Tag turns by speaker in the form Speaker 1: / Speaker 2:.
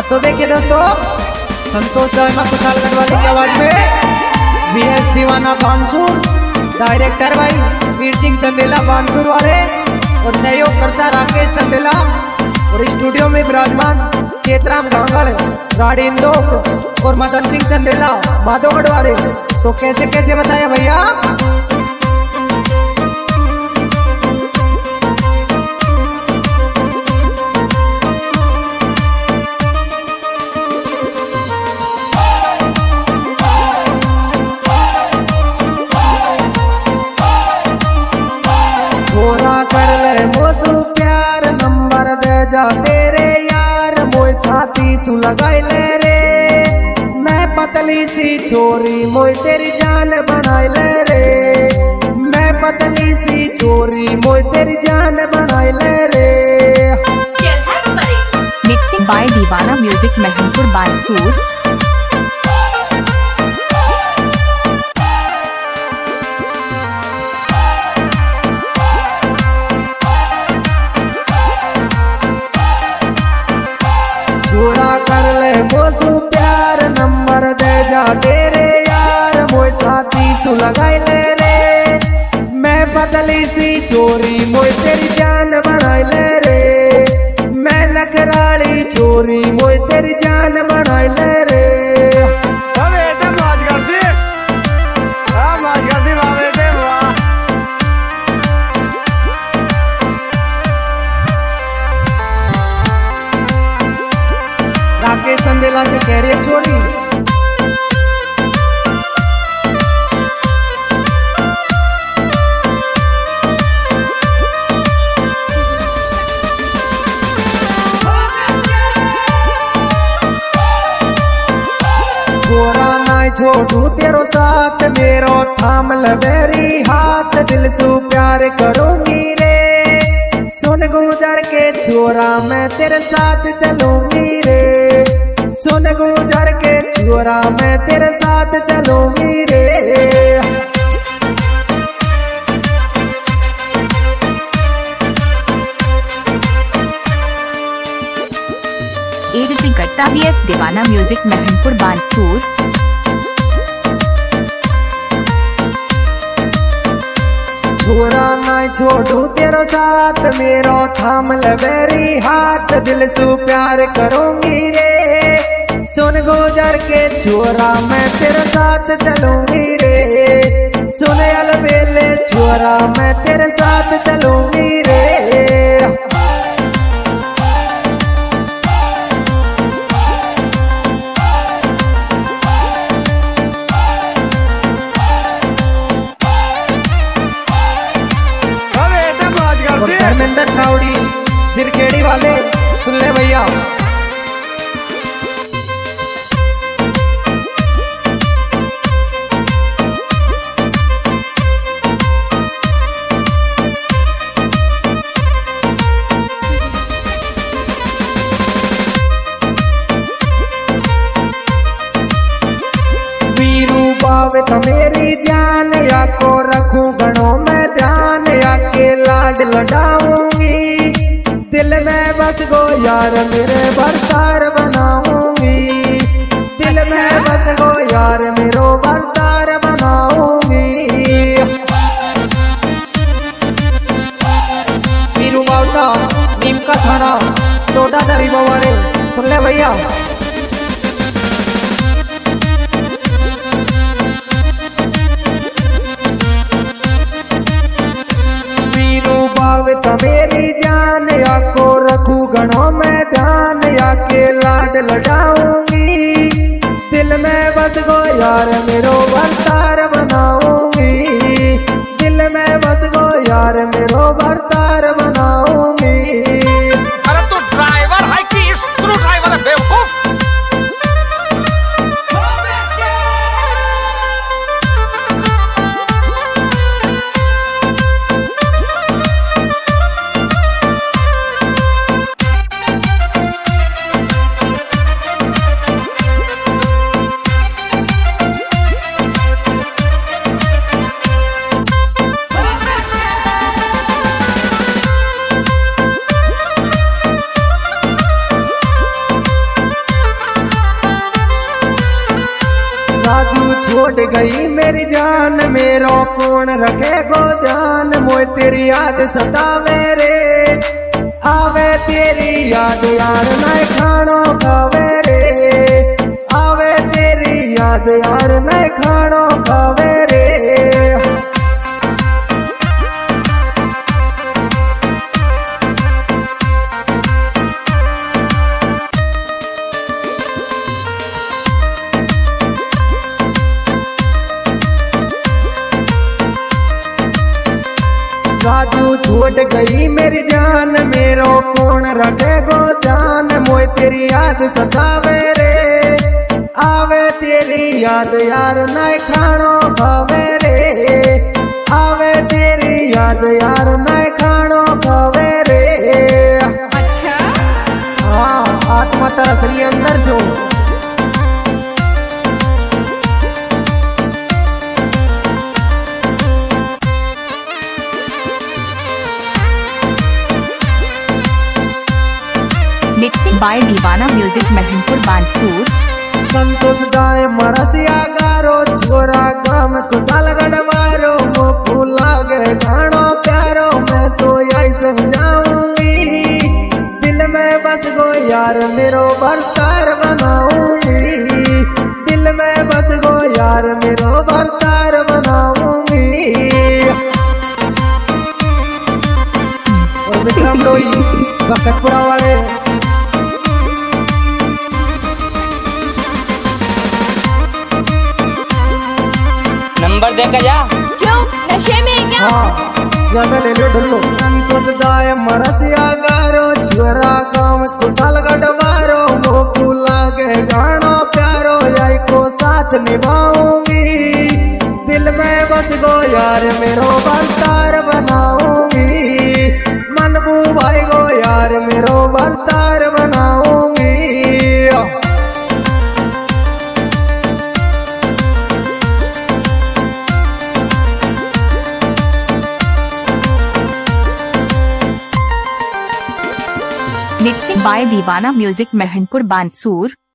Speaker 1: तो देखिए दोस्तों, संतोष शर्मा कुशाल गढ़वाली की आवाज में बीएस दीवाना बानसूर, डायरेक्टर भाई वीर सिंह चंदेला बानसूर वाले और सहयोगकर्ता राकेश चंदेला और स्टूडियो में विराजमान चेतराम गांगल, राड़ी इंदोक और मदन सिंह चंदेला माधोगढ़ वाले। तो कैसे कैसे बताया भैया। कर ले मोजू प्यार नंबर दे जा तेरे यार, मोय छाती सु लगाई ले रे, मैं पतली सी छोरी मोय तेरी जान बनाई ले रे, मैं पतली सी छोरी मोय तेरी जान बनाई ले रे।
Speaker 2: Mixing by Deewana music Mahampur Bansur.
Speaker 1: पूरा कर ले मोसू प्यार नंबर दे जा तेरे यार, मोय छाती सु लगाई ले रे, मैं पतली सी छोरी मोय तेरी जान बनाई ले रे, मैं नखराली छोरी मोय तेरी जान बनाई ले रे। राकेश चंदेला से कह रही है छोरी, गोरा नाई छोड़ू तेरो साथ, मेरो थाम लवेरी हाथ, दिल सु प्यार करूंगी रे, सुन गुजर के छोरा मैं तेरे साथ चलूंगी रे, सुन गुजर के छोरा मैं तेरे साथ चलूंगी रे।
Speaker 2: एडीसी कट्टा बीएस दीवाना म्यूजिक महमपुर बानसूर।
Speaker 1: छोरा नाई छोड़ू तेरो साथ, मेरो थाम लवेरी हाथ, दिल सु प्यार करूंगी रे, सुन गुजर के छोरा मैं तेरे साथ चलूंगी रे, सुन अलबेले छोरा मैं तेरे साथ चलूंगी रे। धर्मेंद्र छावड़ी जिरखेड़ी वाले सुन ले भैया। वीरू पावे तो मेरी जान, या को रखूं गणों में ध्यान, या के लाड लड़ाऊंगी, दिल में बस गो यार मेरे बरतार बनाऊंगी, दिल में बस गो यार मेरो बरतार बनाऊंगी। वीरू बावटा नीम का थाना टोडा दरी वाले सुन ले भैया। तो मेरी जान, या को रखूं गणों में ध्यान, या के लाड लड़ाऊंगी, दिल में बस गो यार मेरो बरतार बनाऊंगी, दिल में बस गो यार मेरो बरतार बनाऊंगी।
Speaker 3: अरे तू ड्राइवर है कि स्क्रू ड्राइवर है बेवकूफ।
Speaker 1: छोड़ गई मेरी जान, मेरो कौन रखे गो जान, मोय तेरी याद सतावे रे, आवे तेरी याद यार नहीं खानो खावे रे, आवे तेरी याद यार नहीं खानो खावे रे। राजू छोड़ गई मेरी जान, मेरो कौन रखे गो जान, मोय तेरी याद सतावे रे, आवे तेरी याद यार नहीं खानो खावे रे, आवे तेरी याद यार नहीं खानो खावे रे।
Speaker 2: अच्छा
Speaker 1: हाँ आत्मा तरस रही अंदर जो।
Speaker 2: Mixing by Deewana music Mahampur Bansur.
Speaker 1: संतोष गाय मरसिया गारो, छोरा गाम कुशल गढ़वारो, मुखू लागे गानो प्यारो, मैं तो यही समझाऊंगी, दिल में बस गो यार मेरो बरतार बनाऊंगी, दिल में बस गो यार मेरो बरतार बनाऊंगी। और विक्रम लोई बखतपुरा वाले
Speaker 4: नंबर देकर जा।
Speaker 2: क्यों नशे में क्या?
Speaker 1: हाँ ज्यादा ले लो ढुल्लो। संतोष गाय मरसिया गारो, छोरा गाँव कुशल गढ़वारो, मोकू लागे गानो प्यारो, यही को साथ निभाऊंगी, दिल में बस गो यार मेरो बरतार बनाऊंगी, मनबू भाई गो यार मेरो बरतार बनाऊंगी।
Speaker 2: Mixing by Deewana music Mahampur Bansur.